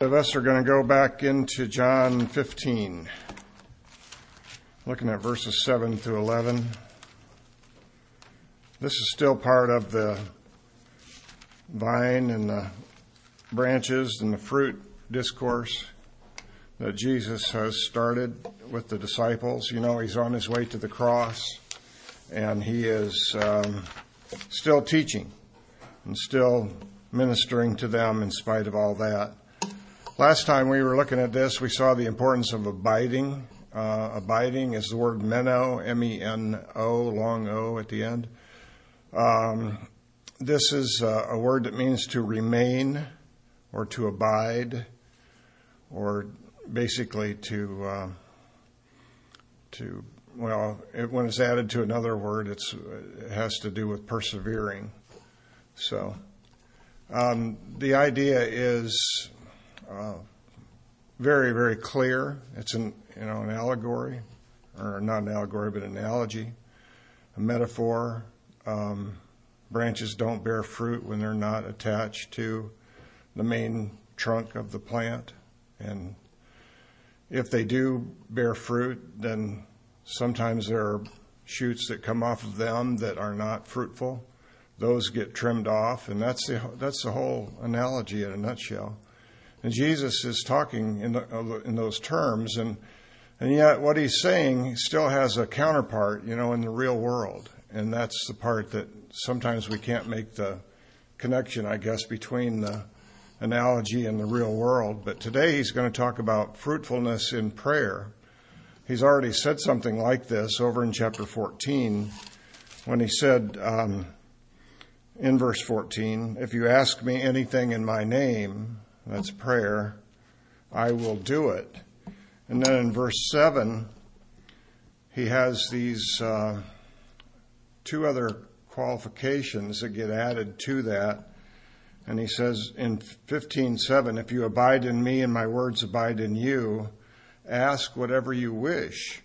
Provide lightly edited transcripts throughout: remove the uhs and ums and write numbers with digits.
Of us are going to go back into John 15, looking at verses 7 through 11. This is still part of the vine and the branches and the fruit discourse that Jesus has started with the disciples. You know, he's on his way to the cross, and he is still teaching and still ministering to them in spite of all that. Last time we were looking at this, we saw the importance of abiding. Abiding is the word meno, M-E-N-O, long O at the end. This is a word that means to remain or to abide, or basically when it's added to another word, it has to do with persevering. So the idea is very, very clear. It's an allegory, or not an allegory, but an analogy, a metaphor. Branches don't bear fruit when they're not attached to the main trunk of the plant. And if they do bear fruit, then sometimes there are shoots that come off of them that are not fruitful. Those get trimmed off, and that's the whole analogy in a nutshell. And Jesus is talking in those terms, and yet what he's saying still has a counterpart, in the real world. And that's the part that sometimes we can't make the connection, I guess, between the analogy and the real world. But today he's going to talk about fruitfulness in prayer. He's already said something like this over in chapter 14 when he said in verse 14, "If you ask me anything in my name," that's prayer, "I will do it." And then in verse 7, he has these two other qualifications that get added to that. And he says in 15:7, "If you abide in me and my words abide in you, ask whatever you wish,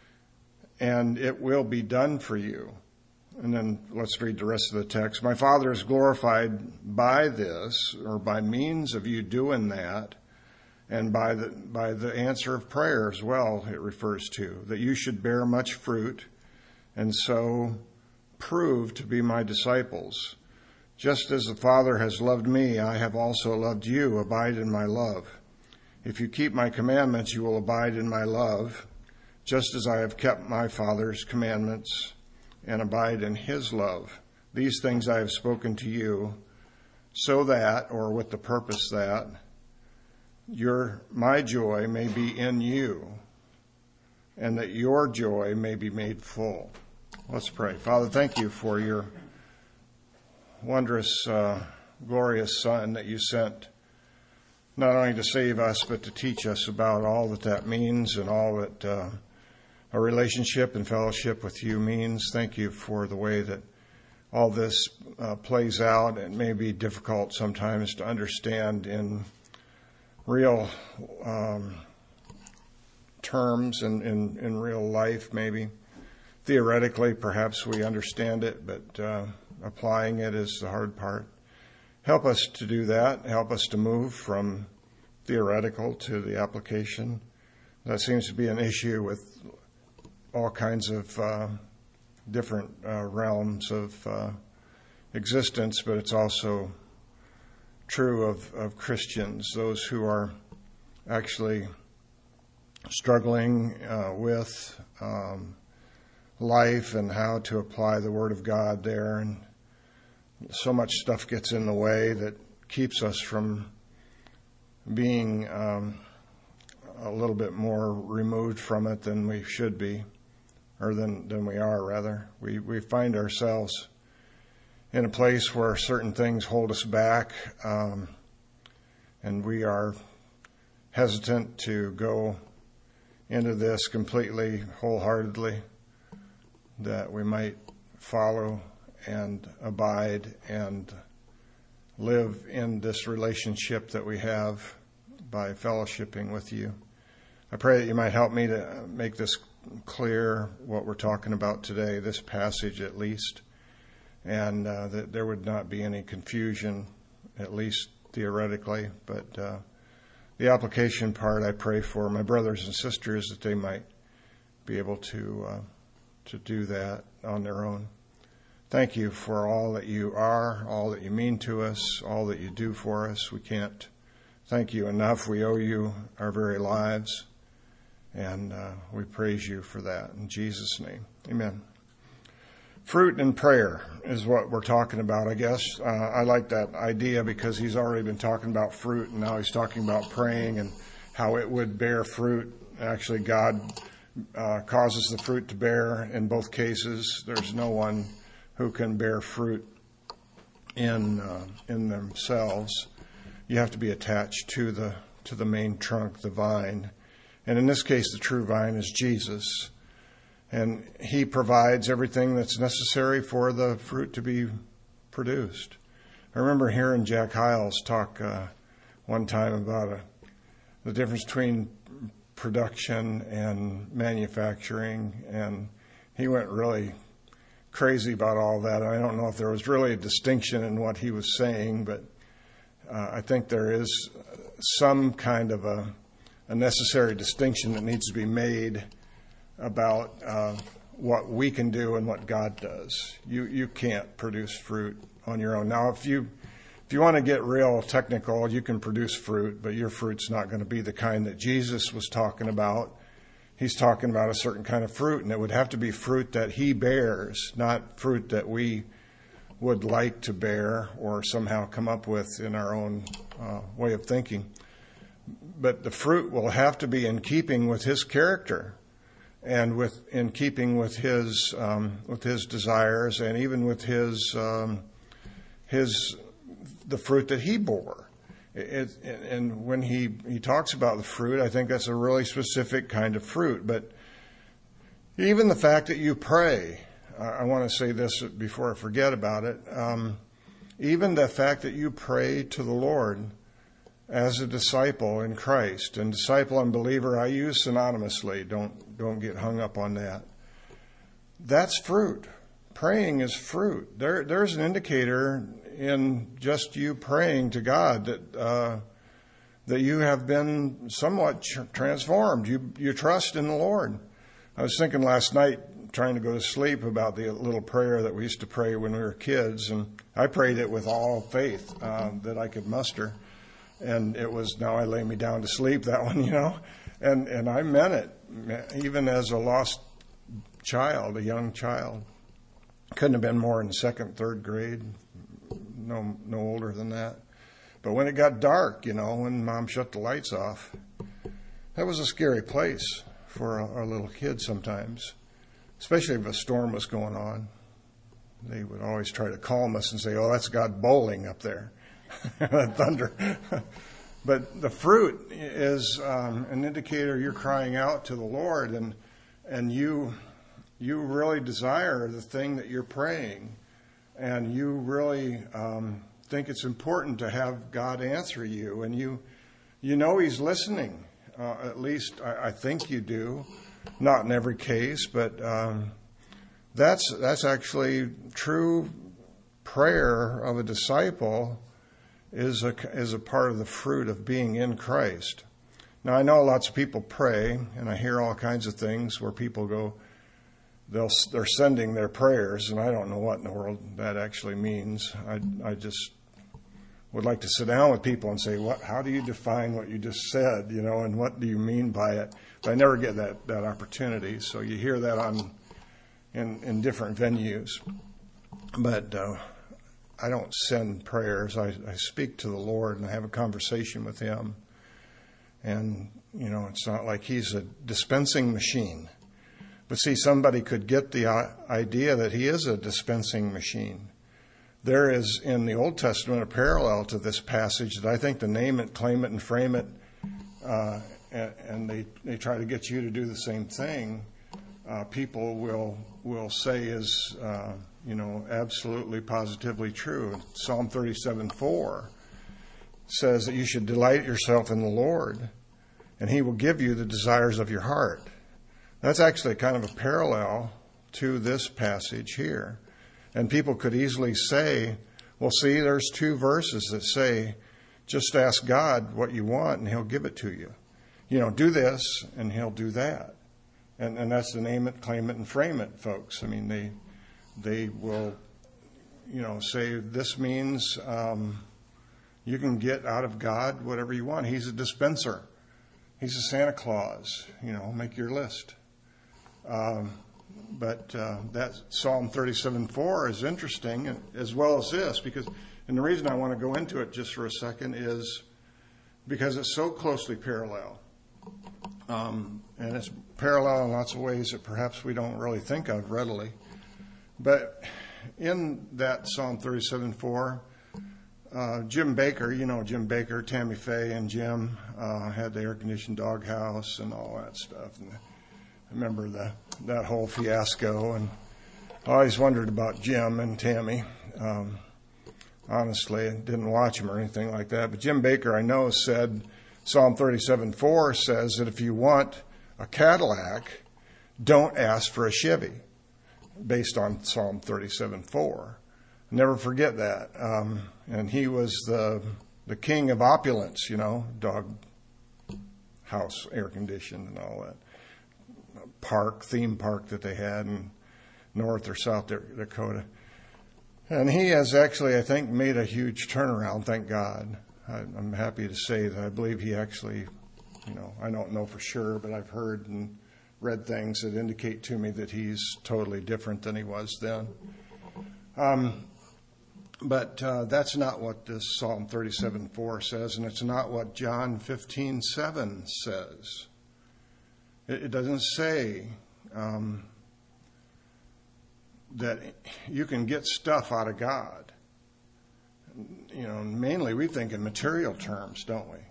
and it will be done for you." And then let's read the rest of the text. "My Father is glorified by this," or by means of you doing that, and by the answer of prayer as well, it refers to, "that you should bear much fruit, and so prove to be my disciples. Just as the Father has loved me, I have also loved you. Abide in my love. If you keep my commandments, you will abide in my love, just as I have kept my Father's commandments and abide in his love. These things I have spoken to you, so that," or with the purpose that, "my joy may be in you, and that your joy may be made full." Let's pray. Father, thank you for your wondrous, glorious Son that you sent, not only to save us, but to teach us about all that means and all that a relationship and fellowship with you means. Thank you for the way that all this plays out. It may be difficult sometimes to understand in real terms and in real life, maybe. Theoretically, perhaps we understand it, but applying it is the hard part. Help us to do that. Help us to move from theoretical to the application. That seems to be an issue with all kinds of different realms of existence, but it's also true of Christians, those who are actually struggling with life and how to apply the Word of God there. And so much stuff gets in the way that keeps us from being a little bit more removed from it than we should be, or than we are, rather. We find ourselves in a place where certain things hold us back, and we are hesitant to go into this completely, wholeheartedly, that we might follow and abide and live in this relationship that we have by fellowshipping with you. I pray that you might help me to make this clear, what we're talking about today, this passage at least, and that there would not be any confusion, at least theoretically, but the application part, I pray for my brothers and sisters that they might be able to do that on their own. Thank you for all that you are, all that you mean to us, all that you do for us. We can't thank you enough. We owe you our very lives, and we praise you for that. In Jesus' name, amen. Fruit and prayer is what we're talking about, I guess. I like that idea because he's already been talking about fruit, and now he's talking about praying and how it would bear fruit. Actually, God causes the fruit to bear in both cases. There's no one who can bear fruit in themselves. You have to be attached to the main trunk, the vine. And in this case, the true vine is Jesus. And he provides everything that's necessary for the fruit to be produced. I remember hearing Jack Hyles talk one time about the difference between production and manufacturing, and he went really crazy about all that. I don't know if there was really a distinction in what he was saying, but I think there is some kind of a necessary distinction that needs to be made about what we can do and what God does. You can't produce fruit on your own. Now, if you want to get real technical, you can produce fruit, but your fruit's not going to be the kind that Jesus was talking about. He's talking about a certain kind of fruit, and it would have to be fruit that he bears, not fruit that we would like to bear or somehow come up with in our own way of thinking. But the fruit will have to be in keeping with his character and in keeping with his desires, and even with the fruit that he bore. And when he talks about the fruit, I think that's a really specific kind of fruit. But even the fact that you pray, I want to say this before I forget about it, even the fact that you pray to the Lord as a disciple in Christ, and disciple and believer I use synonymously, don't get hung up on that. That's fruit. Praying is fruit. There's an indicator in just you praying to God that you have been somewhat transformed. You trust in the Lord. I was thinking last night, trying to go to sleep, about the little prayer that we used to pray when we were kids, and I prayed it with all faith that I could muster. And it was, now I lay me down to sleep, that one, and I meant it, even as a lost child, a young child. Couldn't have been more in second, third grade, no older than that. But when it got dark, when Mom shut the lights off, that was a scary place for our little kids sometimes, especially if a storm was going on. They would always try to calm us and say, "Oh, that's God bowling up there." That thunder. But the fruit is an indicator you're crying out to the Lord, and you really desire the thing that you're praying, and you really think it's important to have God answer you, and you know He's listening. At least I think you do. Not in every case, but that's actually true prayer of a disciple. Is a part of the fruit of being in Christ. Now, I know lots of people pray, and I hear all kinds of things where people go, they're sending their prayers, and I don't know what in the world that actually means. I just would like to sit down with people and say, how do you define what you just said, and what do you mean by it? But I never get that opportunity, so you hear that in different venues. But I don't send prayers. I speak to the Lord, and I have a conversation with Him. And, it's not like He's a dispensing machine. But see, somebody could get the idea that He is a dispensing machine. There is, in the Old Testament, a parallel to this passage that I think to name it, claim it, and frame it, and they try to get you to do the same thing, people will say is absolutely positively true. Psalm 37:4 says that you should delight yourself in the Lord, and He will give you the desires of your heart. That's actually kind of a parallel to this passage here. And people could easily say, well, see, there's two verses that say Just ask God what you want and he'll give it to you. Do this and he'll do that. And that's the name it, claim it, and frame it, folks. I mean, they will, say this means you can get out of God whatever you want. He's a dispenser. He's a Santa Claus. Make your list. But that Psalm 37:4 is interesting, as well as this, and the reason I want to go into it just for a second is because it's so closely parallel. And it's parallel in lots of ways that perhaps we don't really think of readily. But in that Psalm 37:4, Jim Baker, Jim Baker, Tammy Faye and Jim had the air-conditioned doghouse and all that stuff. And I remember that whole fiasco, and I always wondered about Jim and Tammy. Honestly, I didn't watch him or anything like that. But Jim Baker, I know, said, Psalm 37:4 says that if you want a Cadillac, don't ask for a Chevy, based on Psalm 37:4. Never forget that. And he was the king of opulence, dog house, air conditioned and all that. Theme park that they had in North or South Dakota. And he has actually, I think, made a huge turnaround, thank God. I'm happy to say that I believe he actually, I don't know for sure, but I've heard and read things that indicate to me that he's totally different than he was then. But that's not what this Psalm 37:4 says, and it's not what John 15:7 says. It doesn't say that you can get stuff out of God. Mainly we think in material terms, don't we?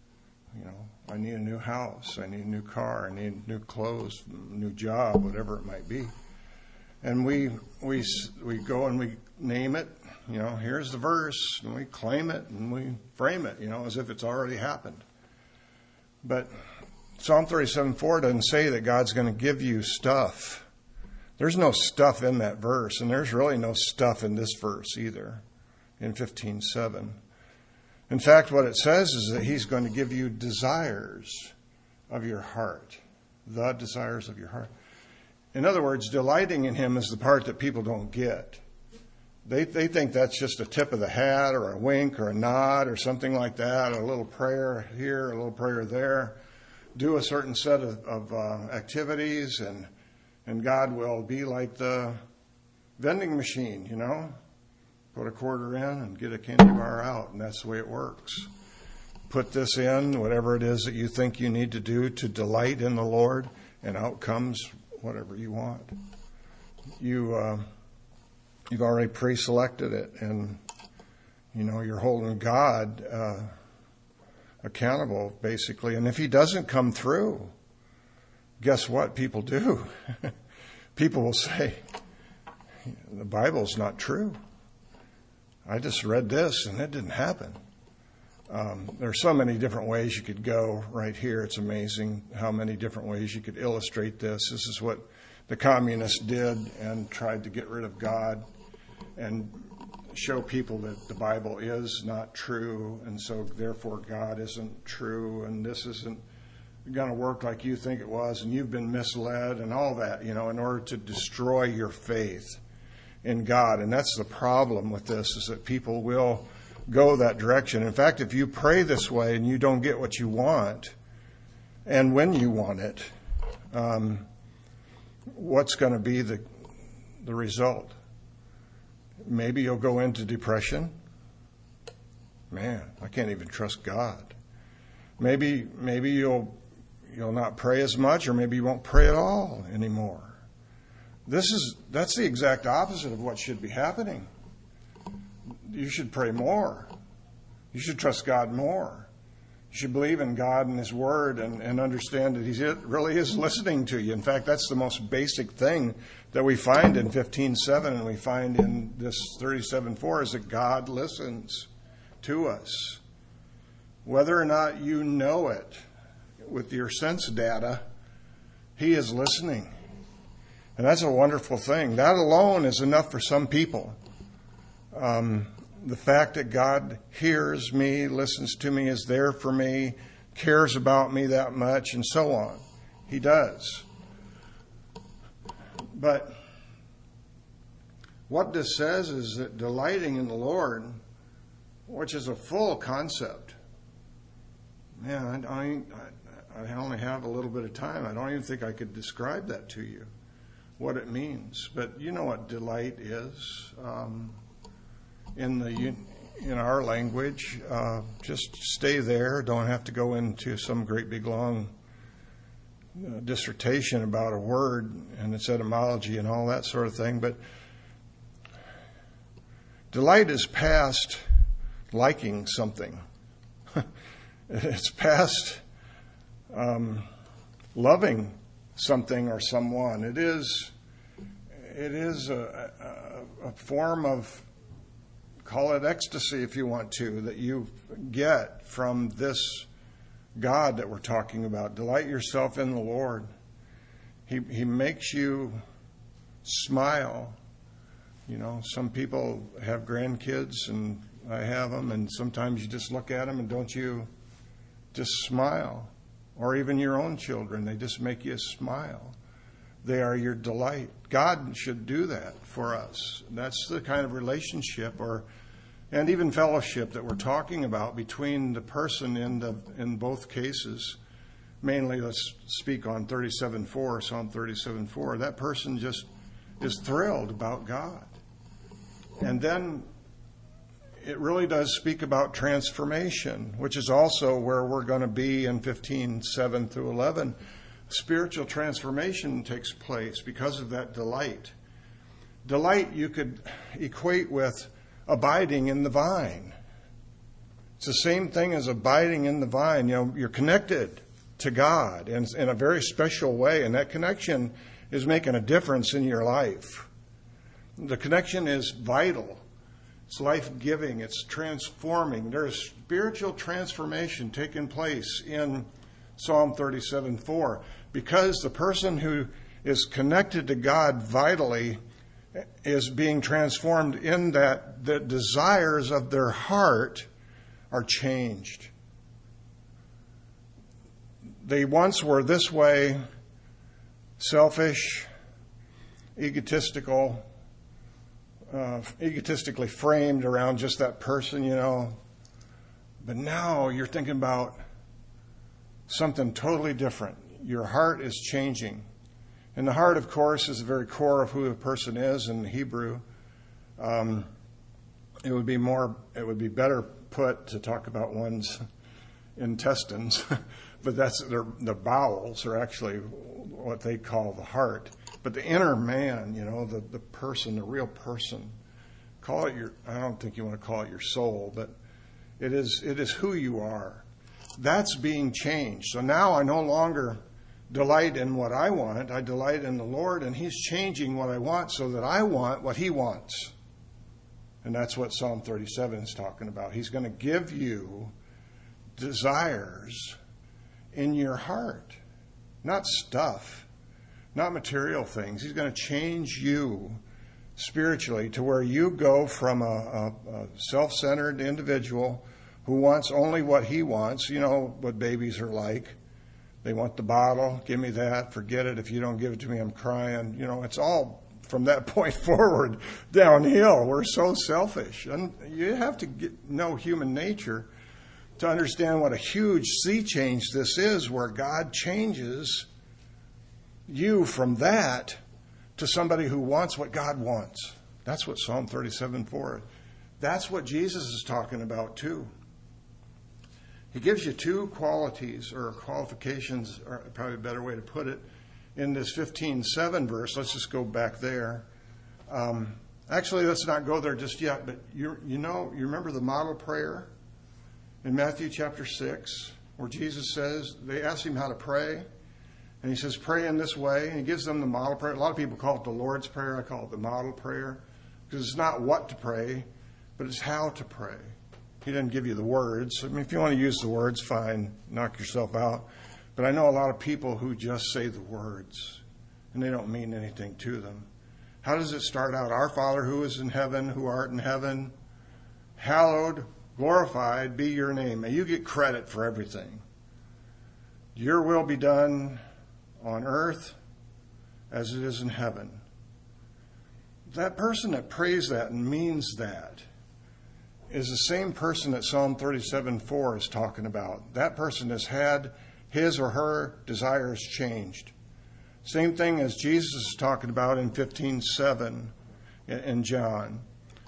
I need a new house, I need a new car, I need new clothes, new job, whatever it might be. And we go and we name it, here's the verse, and we claim it and we frame it, as if it's already happened. But Psalm 37:4 doesn't say that God's going to give you stuff. There's no stuff in that verse, and there's really no stuff in this verse either, in 15:7. In fact, what it says is that he's going to give you desires of your heart, the desires of your heart. In other words, delighting in him is the part that people don't get. They think that's just a tip of the hat or a wink or a nod or something like that, a little prayer here, a little prayer there. Do a certain set of activities, and God will be like the vending machine, Put a quarter in and get a candy bar out, and that's the way it works. Put this in, whatever it is that you think you need to do to delight in the Lord, and out comes whatever you want. You've already pre-selected it, and you're holding God accountable, basically. And if he doesn't come through, guess what people do? People will say, the Bible's not true. I just read this and it didn't happen. There's so many different ways you could go right here. It's amazing how many different ways you could illustrate this. This is what the communists did and tried to get rid of God and show people that the Bible is not true, and so therefore God isn't true, and this isn't going to work like you think it was, and you've been misled and all that, in order to destroy your faith in God. And that's the problem with this, is that people will go that direction. In fact, if you pray this way and you don't get what you want, and when you want it, what's going to be the result? Maybe you'll go into depression. Man, I can't even trust God. Maybe you'll not pray as much, or maybe you won't pray at all anymore. That's the exact opposite of what should be happening. You should pray more. You should trust God more. You should believe in God and His Word and understand that He really is listening to you. In fact, that's the most basic thing that we find in 15:7 and we find in this 37:4 is that God listens to us. Whether or not you know it with your sense data, He is listening. And that's a wonderful thing. That alone is enough for some people. the fact that God hears me, listens to me, is there for me, cares about me that much, and so on. He does. But what this says is that delighting in the Lord, which is a full concept. Man, I only have a little bit of time. I don't even think I could describe that to you, what it means. But you know what delight is in our language. Just stay there. Don't have to go into some great big long dissertation about a word and its etymology and all that sort of thing. But delight is past liking something. It's past loving something or someone. It is a form of, call it ecstasy if you want to, that you get from this God that we're talking about. Delight yourself in the Lord. He makes you smile. You know, some people have grandkids, and I have them, and sometimes you just look at them and don't you just smile? Or even your own children, they just make you smile. They are your delight. God should do that for us. That's the kind of relationship and even fellowship that we're talking about between the person in both cases. Mainly, let's speak on 37:4, Psalm 37:4. That person just is thrilled about God. And then it really does speak about transformation, which is also where we're going to be in 15:7 through 11. Spiritual transformation takes place because of that delight. Delight you could equate with abiding in the vine. It's the same thing as abiding in the vine. You know, you're connected to God in a very special way, and that connection is making a difference in your life. The connection is vital. It's life-giving. It's transforming. There's spiritual transformation taking place in Psalm 37:4 because the person who is connected to God vitally is being transformed in that the desires of their heart are changed. They once were this way, selfish, egotistically framed around just that person, you know. But now you're thinking about something totally different. Your heart is changing. And the heart, of course, is the very core of who a person is in Hebrew. It would be better put to talk about one's intestines, but that's the bowels are actually what they call the heart. But the inner man, you know, the person, the real person, call it I don't think you want to call it your soul, but it is who you are. That's being changed. So now I no longer delight in what I want. I delight in the Lord, and He's changing what I want so that I want what He wants. And that's what Psalm 37 is talking about. He's going to give you desires in your heart, not stuff, not material things. He's going to change you spiritually to where you go from a self-centered individual who wants only what he wants. You know what babies are like. They want the bottle. Give me that. Forget it. If you don't give it to me, I'm crying. You know, it's all from that point forward downhill. We're so selfish. And you have to know human nature to understand what a huge sea change this is, where God changes you from that to somebody who wants what God wants. That's what Psalm 37:4. That's what Jesus is talking about too. He gives you two qualities or qualifications, or probably a better way to put it, in this 15:7 verse. Let's just go back there. Actually, let's not go there just yet, but you remember the model prayer in Matthew chapter 6, where Jesus says, they ask him how to pray, and he says, pray in this way, and he gives them the model prayer. A lot of people call it the Lord's Prayer. I call it the model prayer, because it's not what to pray, but it's how to pray. He didn't give you the words. I mean, if you want to use the words, fine, knock yourself out. But I know a lot of people who just say the words, and they don't mean anything to them. How does it start out? Our Father who is in heaven, who art in heaven, hallowed, glorified be your name. May you get credit for everything. Your will be done on earth as it is in heaven. That person that prays that and means that is the same person that Psalm 37:4 is talking about. That person has had his or her desires changed. Same thing as Jesus is talking about in 15:7 in John.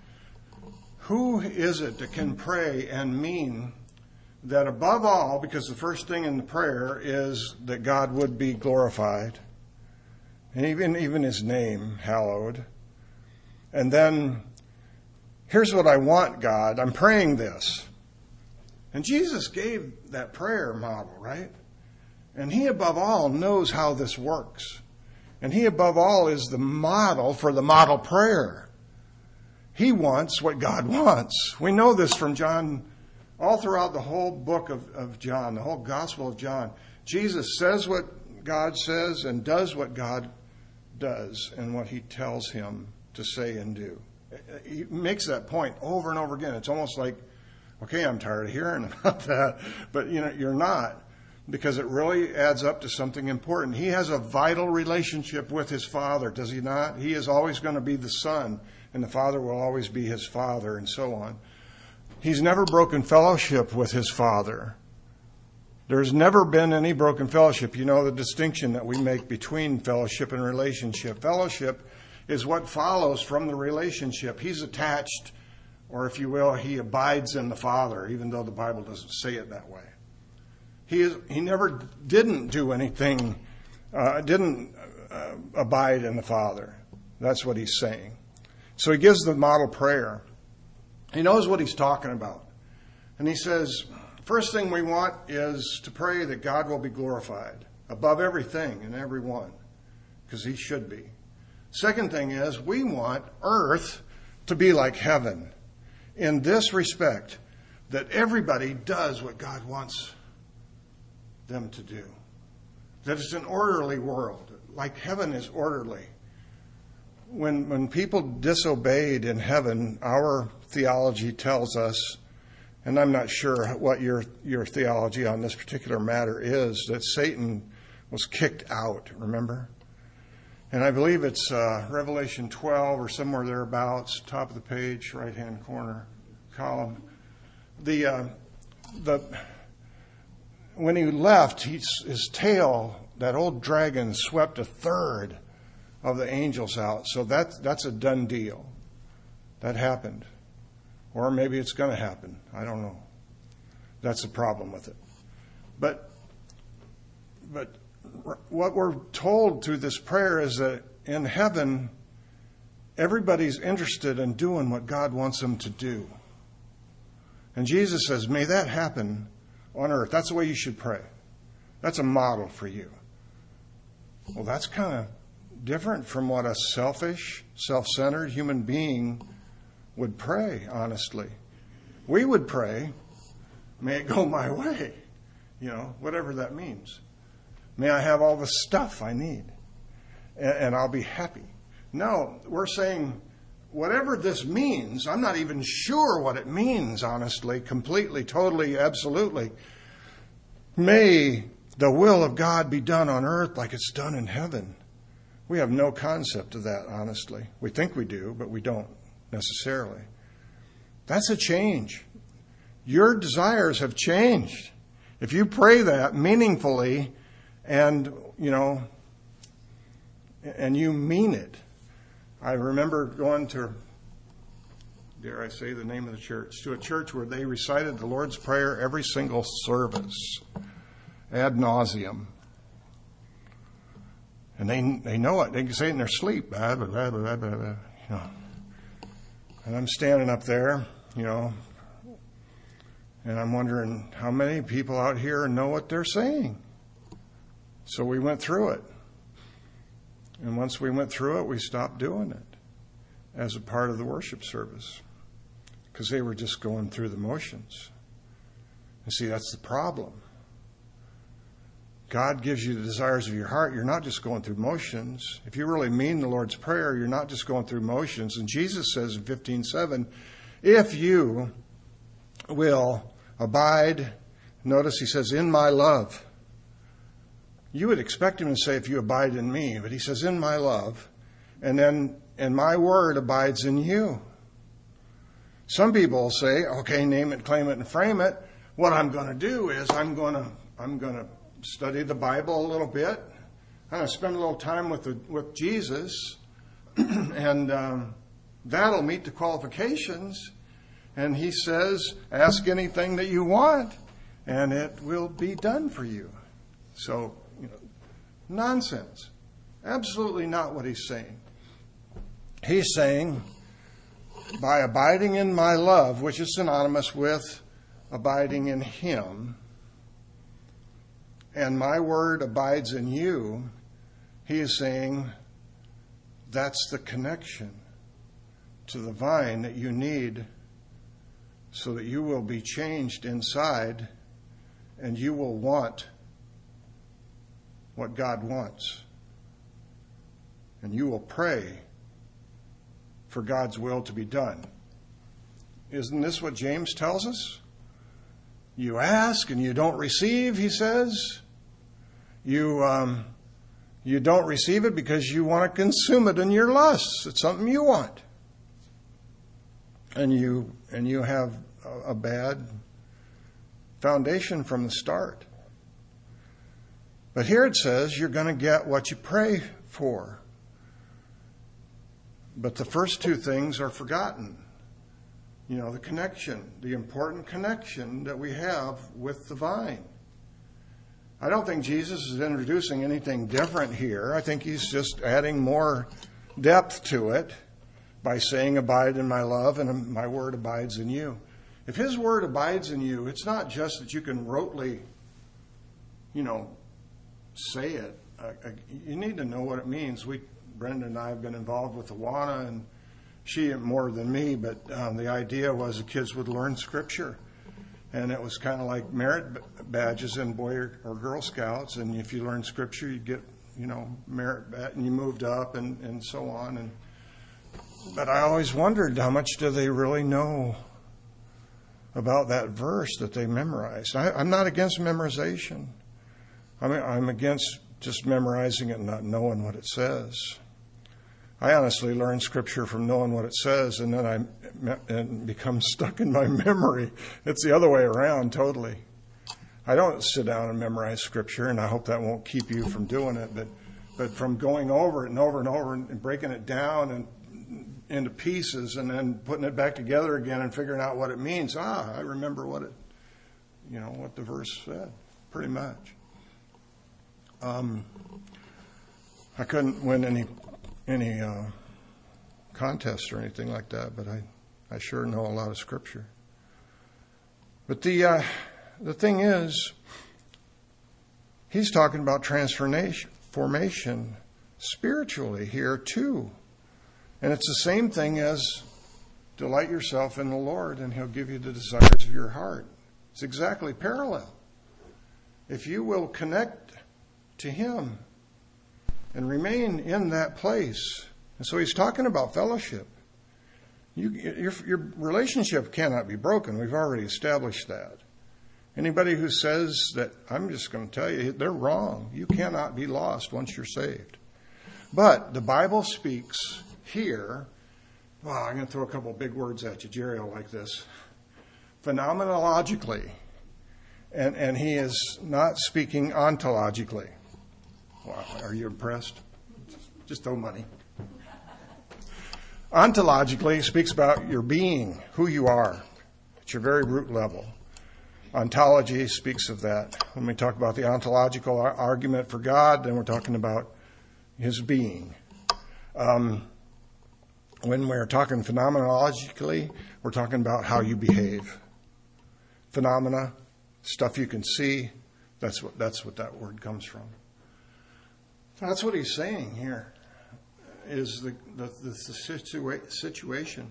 Who is it that can pray and mean that above all, because the first thing in the prayer is that God would be glorified, and even his name hallowed. And then, here's what I want, God. I'm praying this. And Jesus gave that prayer model, right? And he above all knows how this works. And he above all is the model for the model prayer. He wants what God wants. We know this from John, all throughout the whole book of John, the whole Gospel of John. Jesus says what God says and does what God does and what he tells him to say and do. He makes that point over and over again. It's almost like, okay, I'm tired of hearing about that. But you're not, because it really adds up to something important. He has a vital relationship with his Father, does he not? He is always going to be the Son, and the Father will always be his Father, and so on. He's never broken fellowship with his Father. There's never been any broken fellowship. You know the distinction that we make between fellowship and relationship. Fellowship is what follows from the relationship. He's attached, or if you will, he abides in the Father, even though the Bible doesn't say it that way. He never didn't do anything, didn't abide in the Father. That's what he's saying. So he gives the model prayer. He knows what he's talking about. And he says, first thing we want is to pray that God will be glorified above everything and everyone, because he should be. Second thing is, we want earth to be like heaven in this respect, that everybody does what God wants them to do. That it's an orderly world, like heaven is orderly. When people disobeyed in heaven, our theology tells us, and I'm not sure what your theology on this particular matter is, that Satan was kicked out, remember? And I believe it's Revelation 12 or somewhere thereabouts, top of the page, right-hand corner column. When he left, his tail, that old dragon, swept a third of the angels out. So that's a done deal. That happened. Or maybe it's going to happen. I don't know. That's the problem with it. But what we're told through this prayer is that in heaven, everybody's interested in doing what God wants them to do. And Jesus says, may that happen on earth. That's the way you should pray. That's a model for you. Well, that's kind of different from what a selfish, self-centered human being would pray, honestly. We would pray, may it go my way, whatever that means. May I have all the stuff I need, and I'll be happy. No, we're saying, whatever this means, I'm not even sure what it means, honestly, completely, totally, absolutely. May the will of God be done on earth like it's done in heaven. We have no concept of that, honestly. We think we do, but we don't necessarily. That's a change. Your desires have changed. If you pray that meaningfully and you mean it. I remember going to, dare I say the name of the church, to a church where they recited the Lord's Prayer every single service, ad nauseum. And they know it. They can say it in their sleep. Blah, blah, blah, blah, blah, blah, And I'm standing up there, and I'm wondering how many people out here know what they're saying. So we went through it. And once we went through it, we stopped doing it as a part of the worship service, because they were just going through the motions. And see, that's the problem. God gives you the desires of your heart. You're not just going through motions. If you really mean the Lord's Prayer, you're not just going through motions. And Jesus says in 15:7, if you will abide, notice he says, in my love. You would expect him to say, if you abide in me, but he says, in my love, and then, and my word abides in you. Some people will say, okay, name it, claim it, and frame it. What I'm going to do is I'm going to study the Bible a little bit. I'm going to spend a little time with Jesus, and that'll meet the qualifications. And he says, ask anything that you want, and it will be done for you. So, nonsense. Absolutely not what he's saying. He's saying, by abiding in my love, which is synonymous with abiding in him, and my word abides in you, he is saying that's the connection to the vine that you need so that you will be changed inside and you will want what God wants. And you will pray for God's will to be done. Isn't this what James tells us? You ask and you don't receive, he says. You don't receive it because you want to consume it in your lusts. It's something you want. And you have a bad foundation from the start. But here it says you're going to get what you pray for. But the first two things are forgotten. The connection, the important connection that we have with the vine. I don't think Jesus is introducing anything different here. I think he's just adding more depth to it by saying, abide in my love and my word abides in you. If his word abides in you, it's not just that you can rotely, say it. You need to know what it means. Brenda and I have been involved with Awana, and she more than me, but the idea was the kids would learn Scripture. And it was kind of like merit badges in Boy or Girl Scouts. And if you learn Scripture, you get, merit badge, and you moved up and so on. But I always wondered, how much do they really know about that verse that they memorized? I'm not against memorization. I'm against just memorizing it and not knowing what it says. I honestly learn Scripture from knowing what it says, and then it becomes stuck in my memory. It's the other way around, totally. I don't sit down and memorize Scripture, and I hope that won't keep you from doing it. But from going over it and over and over and breaking it down and into pieces, and then putting it back together again and figuring out what it means. I remember what what the verse said, pretty much. I couldn't win any contests or anything like that, but I sure know a lot of Scripture. But the thing is, he's talking about transformation spiritually here too. And it's the same thing as delight yourself in the Lord and he'll give you the desires of your heart. It's exactly parallel. If you will connect to him and remain in that place. And so he's talking about fellowship. Your relationship cannot be broken. We've already established that. Anybody who says that, I'm just going to tell you, they're wrong. You cannot be lost once you're saved. But the Bible speaks here, I'm going to throw a couple of big words at you. Jerry will like this. Phenomenologically. And he is not speaking ontologically. Wow, are you impressed? Just throw money. Ontologically, he speaks about your being, who you are, at your very root level. Ontology speaks of that. When we talk about the ontological argument for God, then we're talking about his being. When we're talking phenomenologically, we're talking about how you behave. Phenomena, stuff you can see, that's what that word comes from. That's what he's saying here, is the situation.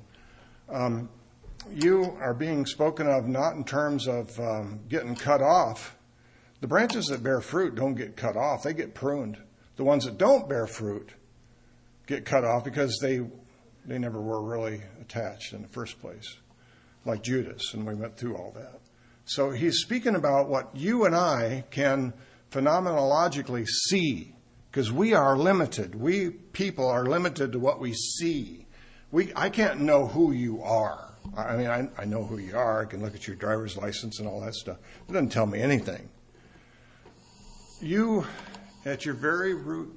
You are being spoken of not in terms of getting cut off. The branches that bear fruit don't get cut off. They get pruned. The ones that don't bear fruit get cut off because they never were really attached in the first place. like Judas, and we went through all that. So he's speaking about what you and I can phenomenologically see, because we are limited. We people are limited to what we see. I can't know who you are. I mean, I know who you are. I can look at your driver's license and all that stuff. It doesn't tell me anything. You, at your very root,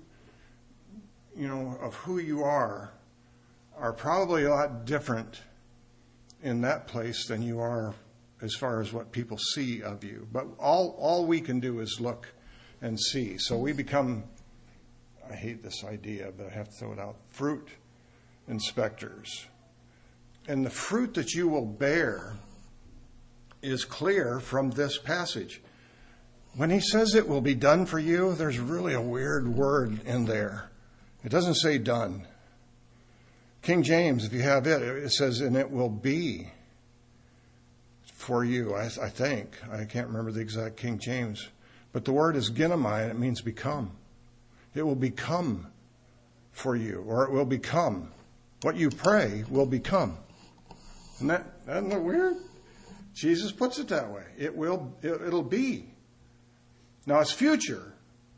of who you are probably a lot different in that place than you are as far as what people see of you. But all we can do is look and see. So we become, I hate this idea, but I have to throw it out, fruit inspectors. And the fruit that you will bear is clear from this passage. When he says it will be done for you, there's really a weird word in there. It doesn't say done. King James, if you have it, it says, and it will be for you, I think. I can't remember the exact King James. But the word is ginomai, and it means become. It will become for you, or it will become. What you pray will become. Isn't that weird? Jesus puts it that way. It'll be. Now it's future.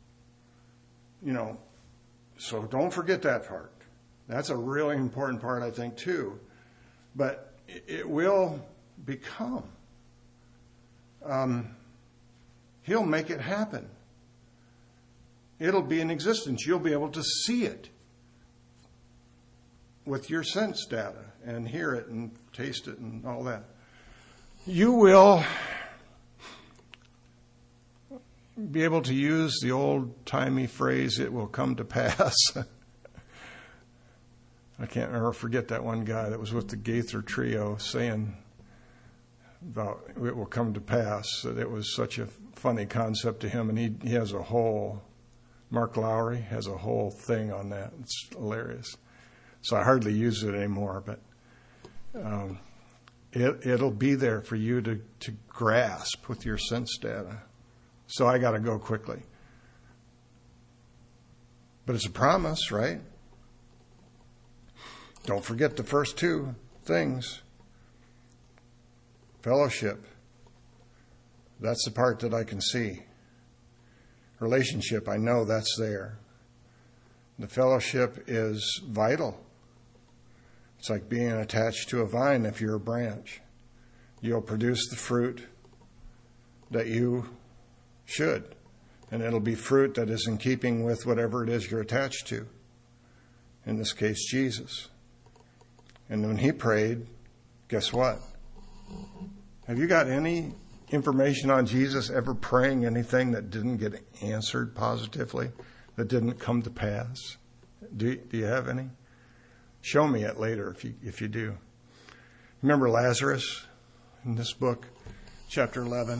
So don't forget that part. That's a really important part, I think, too. But it will become. He'll make it happen. It'll be in existence. You'll be able to see it with your sense data and hear it and taste it and all that. You will be able to use the old-timey phrase, it will come to pass. I can't ever forget that one guy that was with the Gaither Trio saying about it will come to pass. That it was such a funny concept to him, and he has a whole, Mark Lowry has a whole thing on that. It's hilarious. So I hardly use it anymore, but it'll be there for you to grasp with your sense data. So I got to go quickly. But it's a promise, right? Don't forget the first two things. Fellowship. That's the part that I can see. Relationship, I know that's there. The fellowship is vital. It's like being attached to a vine if you're a branch. You'll produce the fruit that you should. And it'll be fruit that is in keeping with whatever it is you're attached to. In this case, Jesus. And when he prayed, guess what? Have you got any information on Jesus ever praying anything that didn't get answered positively, that didn't come to pass? Do you have any? Show me it later if you do. Remember Lazarus in this book, chapter 11?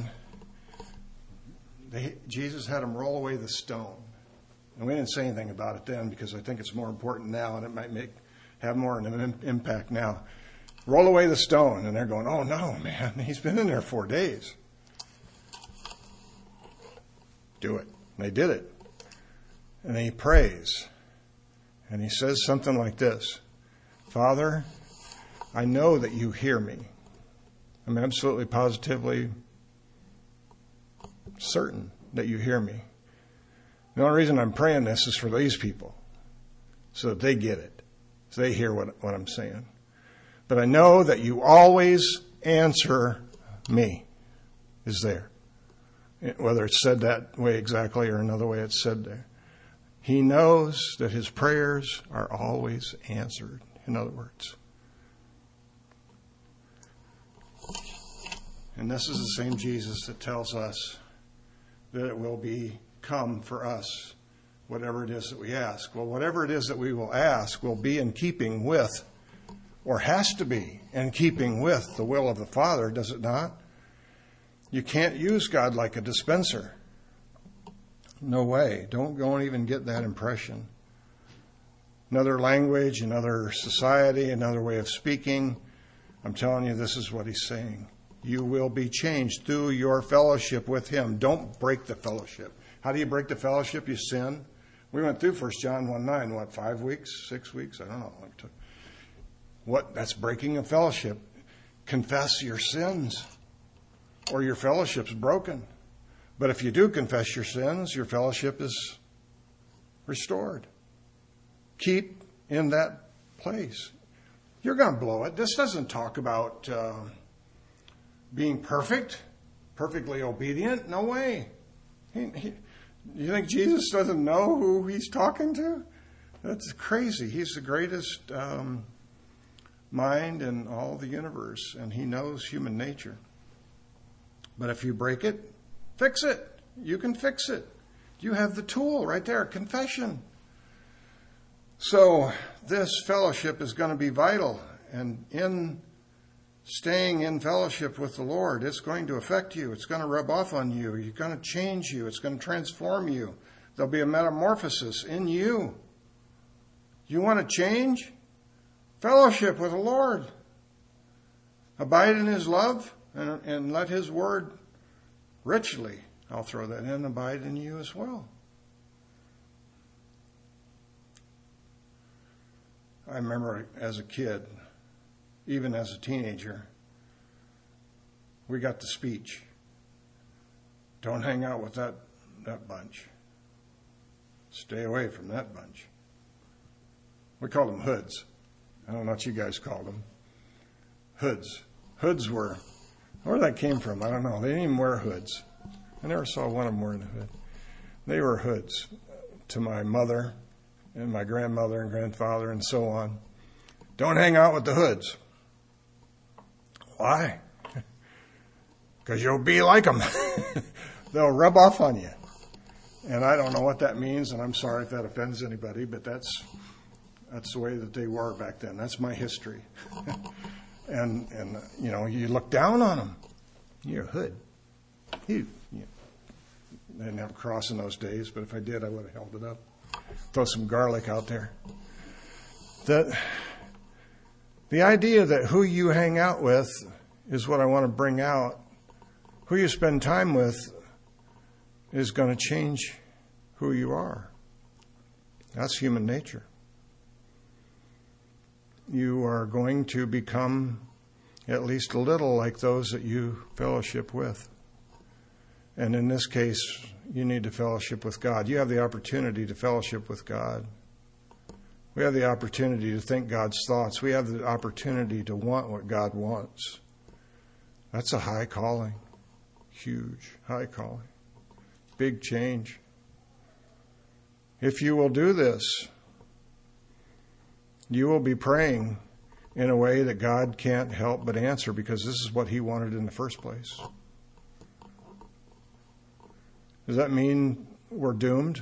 Jesus had him roll away the stone. And we didn't say anything about it then because I think it's more important now and it might have more of an impact now. Roll away the stone. And they're going, oh no, man, he's been in there 4 days. Do it. And they did it. And then he prays. And he says something like this. Father, I know that you hear me. I'm absolutely positively certain that you hear me. The only reason I'm praying this is for these people, so that they get it, so they hear what I'm saying. But I know that you always answer me, is there. Whether it's said that way exactly or another way it's said there. He knows that his prayers are always answered, in other words. And this is the same Jesus that tells us that it will become for us whatever it is that we ask. Well, whatever it is that we will ask will be in keeping with, or has to be in keeping with, the will of the Father, does it not? You can't use God like a dispenser. No way. Don't go and even get that impression. Another language, another society, another way of speaking. I'm telling you, this is what he's saying. You will be changed through your fellowship with him. Don't break the fellowship. How do you break the fellowship? You sin. We went through 1 John 1:9, 5 weeks, 6 weeks? I don't know. That's breaking a fellowship. confess your sins or your fellowship's broken. But if you do confess your sins, your fellowship is restored. Keep in that place. You're going to blow it. This doesn't talk about being perfect, perfectly obedient. No way. You think Jesus doesn't know who he's talking to? That's crazy. He's the greatest mind in all the universe, and he knows human nature. But if you break it, fix it. You can fix it. You have the tool right there, confession. So this fellowship is going to be vital. And in staying in fellowship with the Lord, it's going to affect you. It's going to rub off on you. It's going to change you. It's going to transform you. There'll be a metamorphosis in you. You want to change? Fellowship with the Lord. Abide in his love and let his word richly, I'll throw that in, abide in you as well. I remember as a kid, even as a teenager, we got the speech. Don't hang out with that bunch. Stay away from that bunch. We called them hoods. I don't know what you guys called them. Hoods. Hoods were, where that came from, I don't know. They didn't even wear hoods. I never saw one of them wearing a hood. They were hoods to my mother and my grandmother and grandfather and so on. Don't hang out with the hoods. Why? Because you'll be like them. They'll rub off on you. And I don't know what that means, and I'm sorry if that offends anybody, but that's the way that they were back then. That's my history. and you know, you look down on them. You're a hood. I didn't have a cross in those days, but if I did, I would have held it up. Throw some garlic out there. The idea that who you hang out with is what I want to bring out. Who you spend time with is going to change who you are. That's human nature. You are going to become at least a little like those that you fellowship with. And in this case, you need to fellowship with God. You have the opportunity to fellowship with God. We have the opportunity to think God's thoughts. We have the opportunity to want what God wants. That's a high calling. Huge, high calling. Big change. If you will do this, you will be praying in a way that God can't help but answer, because this is what he wanted in the first place. Does that mean we're doomed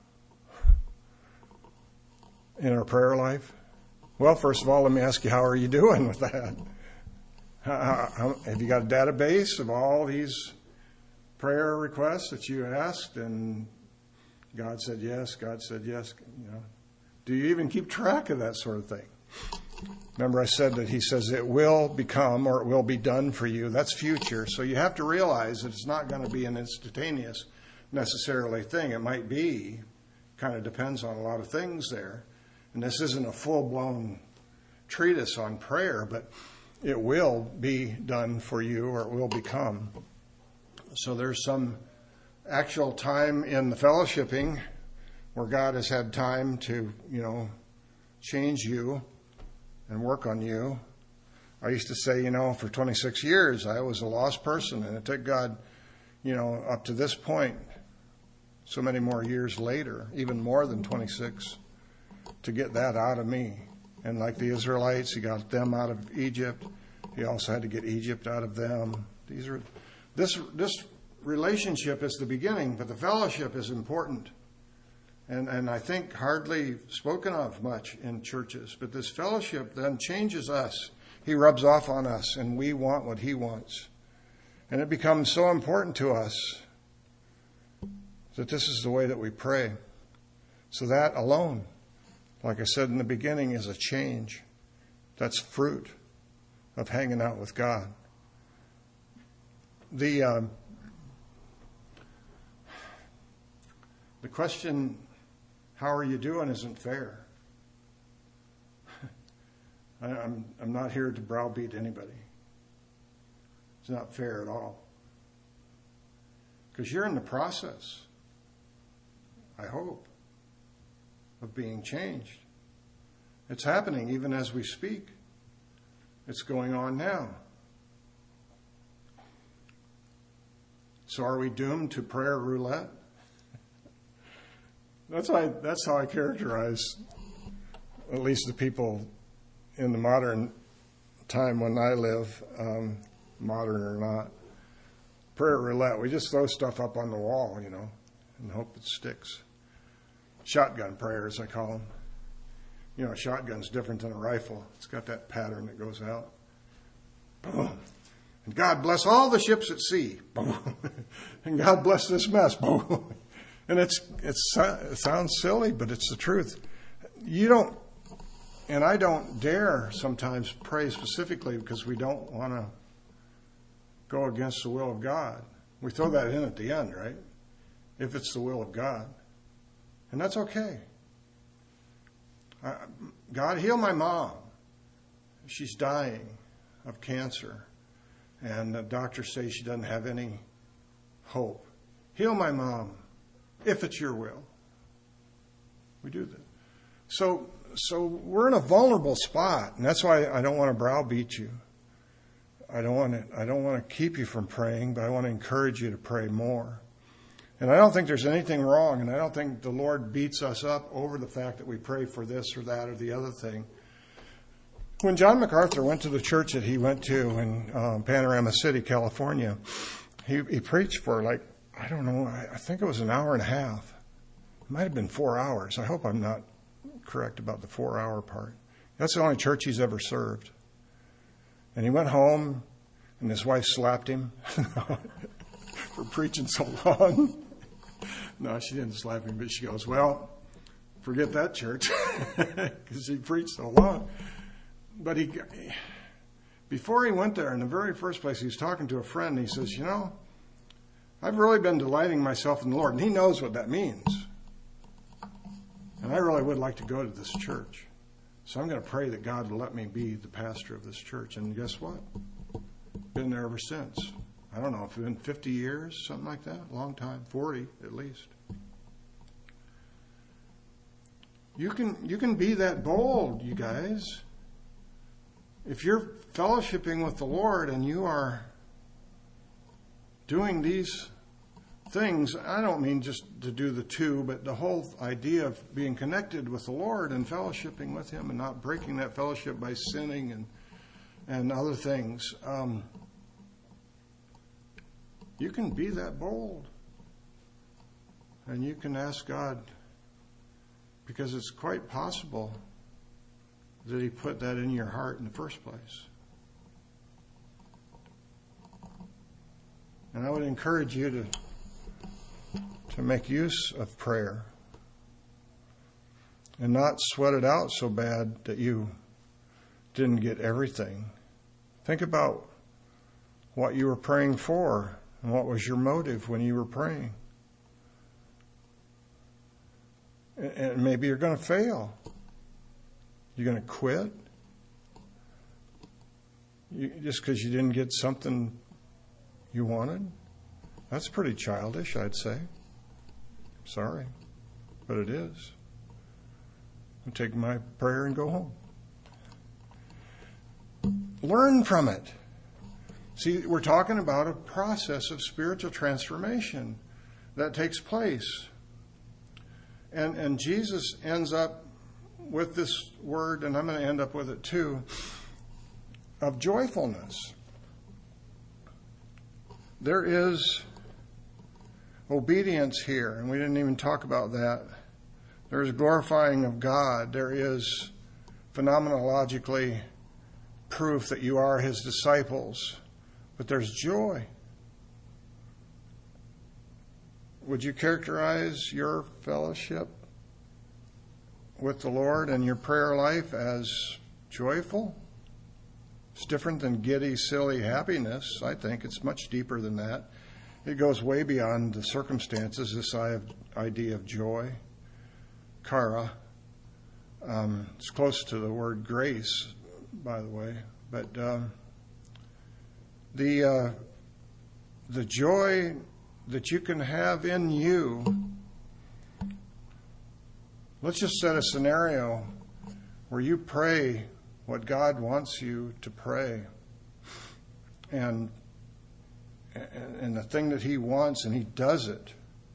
in our prayer life? Well, first of all, let me ask you, how are you doing with that? Have you got a database of all these prayer requests that you asked, and God said yes, God said yes? You know, do you even keep track of that sort of thing? Remember I said that he says it will become, or it will be done for you. That's future. So you have to realize that it's not going to be an instantaneous necessarily thing. It might be, kind of depends on a lot of things there. And this isn't a full-blown treatise on prayer, but it will be done for you, or it will become. So there's some actual time in the fellowshipping where God has had time to, change you and work on you. I used to say, for 26 years, I was a lost person, and it took God, up to this point, so many more years later, even more than 26, to get that out of me. And like the Israelites, he got them out of Egypt. He also had to get Egypt out of them. This relationship is the beginning, but the fellowship is important. And I think hardly spoken of much in churches. But this fellowship then changes us. He rubs off on us, and we want what he wants. And it becomes so important to us that this is the way that we pray. So that alone, like I said in the beginning, is a change. That's fruit of hanging out with God. The question, how are you doing, isn't fair. I'm not here to browbeat anybody. It's not fair at all. Because you're in the process, I hope, of being changed. It's happening even as we speak. It's going on now. So are we doomed to prayer roulette? That's how I characterize at least the people in the modern time when I live, modern or not. Prayer roulette, we just throw stuff up on the wall, and hope it sticks. Shotgun prayers, I call them. A shotgun's different than a rifle. It's got that pattern that goes out. Boom. And God bless all the ships at sea. Boom. And God bless this mess. Boom. And it sounds silly, but it's the truth. I don't dare sometimes pray specifically because we don't want to go against the will of God. We throw that in at the end, right? If it's the will of God. And that's okay. God, heal my mom. She's dying of cancer. And the doctors say she doesn't have any hope. Heal my mom, if it's your will. We do that. So we're in a vulnerable spot, and that's why I don't want to browbeat you. I don't want to keep you from praying, but I want to encourage you to pray more. And I don't think there's anything wrong, and I don't think the Lord beats us up over the fact that we pray for this or that or the other thing. When John MacArthur went to the church that he went to in Panorama City, California, he preached for I don't know, I think it was an hour and a half. It might have been 4 hours. I hope I'm not correct about the 4-hour part. That's the only church he's ever served. And he went home, and his wife slapped him for preaching so long. No, she didn't slap him, but she goes, well, forget that church, because he preached so long. But before he went there, in the very first place, he was talking to a friend, and he says, I've really been delighting myself in the Lord. And he knows what that means. And I really would like to go to this church. So I'm going to pray that God will let me be the pastor of this church. And guess what? Been there ever since. I don't know if it's been 50 years, something like that. A long time. 40 at least. You can be that bold, you guys. If you're fellowshipping with the Lord and you are doing these things, I don't mean just to do the two, but the whole idea of being connected with the Lord and fellowshipping with Him and not breaking that fellowship by sinning and other things. You can be that bold. And you can ask God, because it's quite possible that He put that in your heart in the first place. And I would encourage you to make use of prayer and not sweat it out so bad that you didn't get everything. Think about what you were praying for and what was your motive when you were praying. And maybe you're going to fail. You're going to quit just because you didn't get something you wanted. That's pretty childish, I'd say. Sorry, but it is. I'll take my prayer and go home. Learn from it. See, we're talking about a process of spiritual transformation that takes place. And Jesus ends up with this word, and I'm going to end up with it too, of joyfulness. There is obedience here, and we didn't even talk about that. There is glorifying of God. There is phenomenologically proof that you are His disciples. But there's joy. Would you characterize your fellowship with the Lord and your prayer life as joyful? It's different than giddy, silly happiness. I think it's much deeper than that. It goes way beyond the circumstances, this idea of joy. Kara. It's close to the word grace, by the way. But The joy that you can have in you. Let's just set a scenario where you pray what God wants you to pray. And the thing that He wants, and He does it.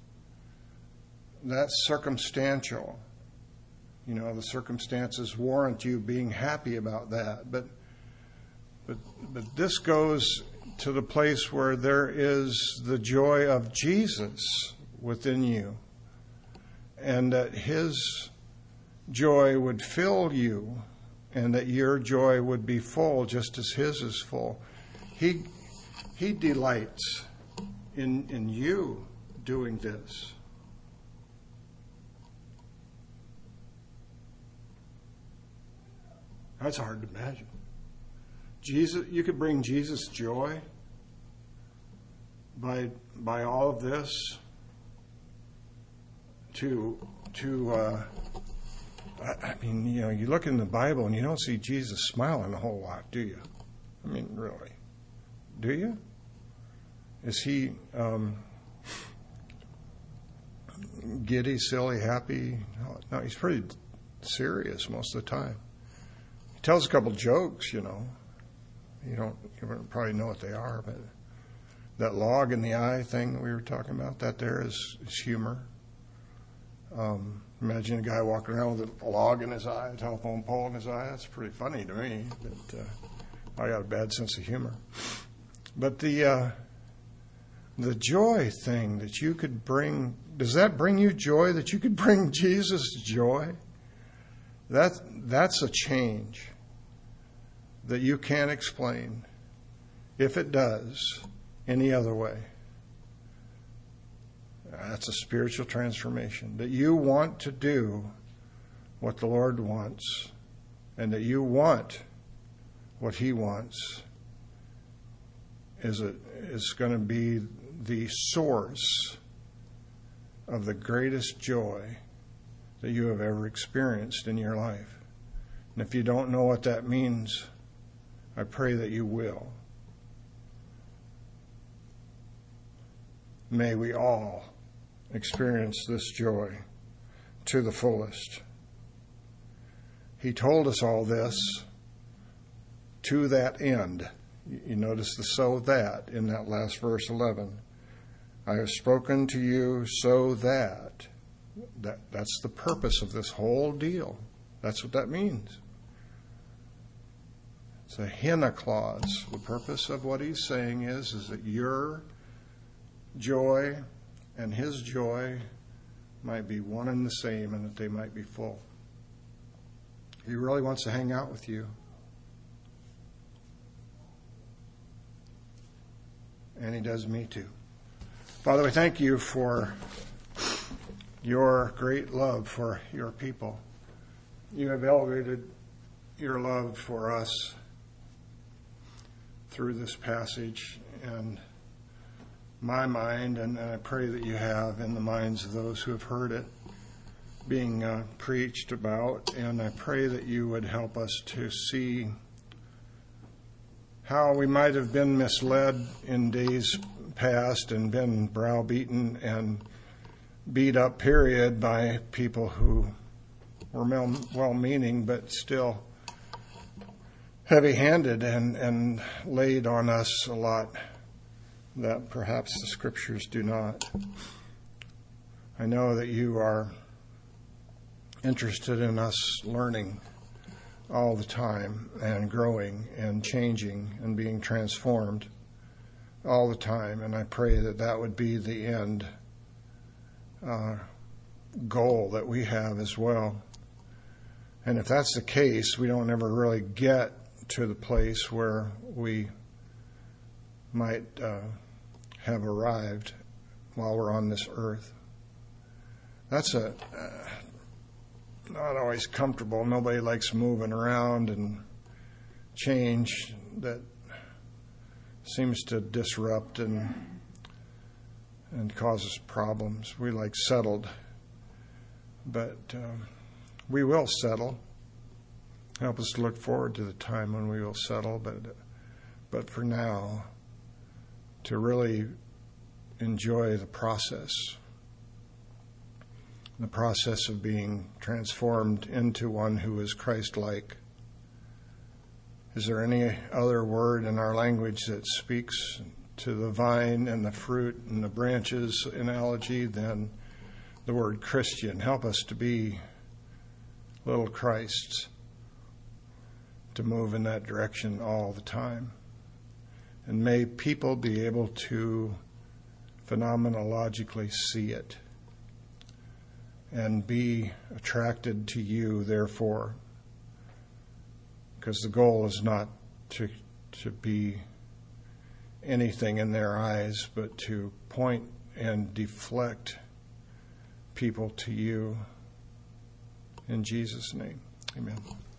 That's circumstantial. You know, the circumstances warrant you being happy about that. But this goes to the place where there is the joy of Jesus within you, and that His joy would fill you, and that your joy would be full just as His is full. He delights in you doing this. That's hard to imagine. Jesus, you could bring Jesus joy by all of this to I mean, you know, you look in the Bible and you don't see Jesus smiling a whole lot, do you? I mean, really, do you? Is He giddy, silly, happy? No, He's pretty serious most of the time. He tells a couple jokes, you know. You don't probably know what they are, but that log in the eye thing that we were talking about, that there is humor. Imagine a guy walking around with a log in his eye, a telephone pole in his eye. That's pretty funny to me, but I got a bad sense of humor. But the joy thing that you could bring, does that bring you joy, that you could bring Jesus joy? That's a change that you can't explain, if it does, any other way. That's a spiritual transformation. That you want to do what the Lord wants, and that you want what He wants is going to be the source of the greatest joy that you have ever experienced in your life. And if you don't know what that means, I pray that you will. May we all experience this joy to the fullest. He told us all this to that end. You notice the "so that" in that last verse 11. I have spoken to you so that. That's the purpose of this whole deal. That's what that means. It's a hina clause. The purpose of what He's saying is that your joy and His joy might be one and the same, and that they might be full. He really wants to hang out with you. And He does me too. Father, we thank You for Your great love for Your people. You have elevated Your love for us through this passage, and my mind, and I pray that You have in the minds of those who have heard it being preached about, and I pray that You would help us to see how we might have been misled in days past and been browbeaten and beat up, period, by people who were well-meaning but still heavy-handed and laid on us a lot that perhaps the Scriptures do not. I know that You are interested in us learning all the time and growing and changing and being transformed all the time, and I pray that that would be the end goal that we have as well. And if that's the case, we don't ever really get to the place where we might have arrived while we're on this earth. That's not always comfortable. Nobody likes moving around and change that seems to disrupt and causes problems. We like settled, but we will settle. Help us to look forward to the time when we will settle, but for now, to really enjoy the process of being transformed into one who is Christ-like. Is there any other word in our language that speaks to the vine and the fruit and the branches analogy than the word Christian? Help us to be little Christs, to move in that direction all the time. And may people be able to phenomenologically see it and be attracted to you, therefore, because the goal is not to be anything in their eyes, but to point and deflect people to you. In Jesus' name, amen.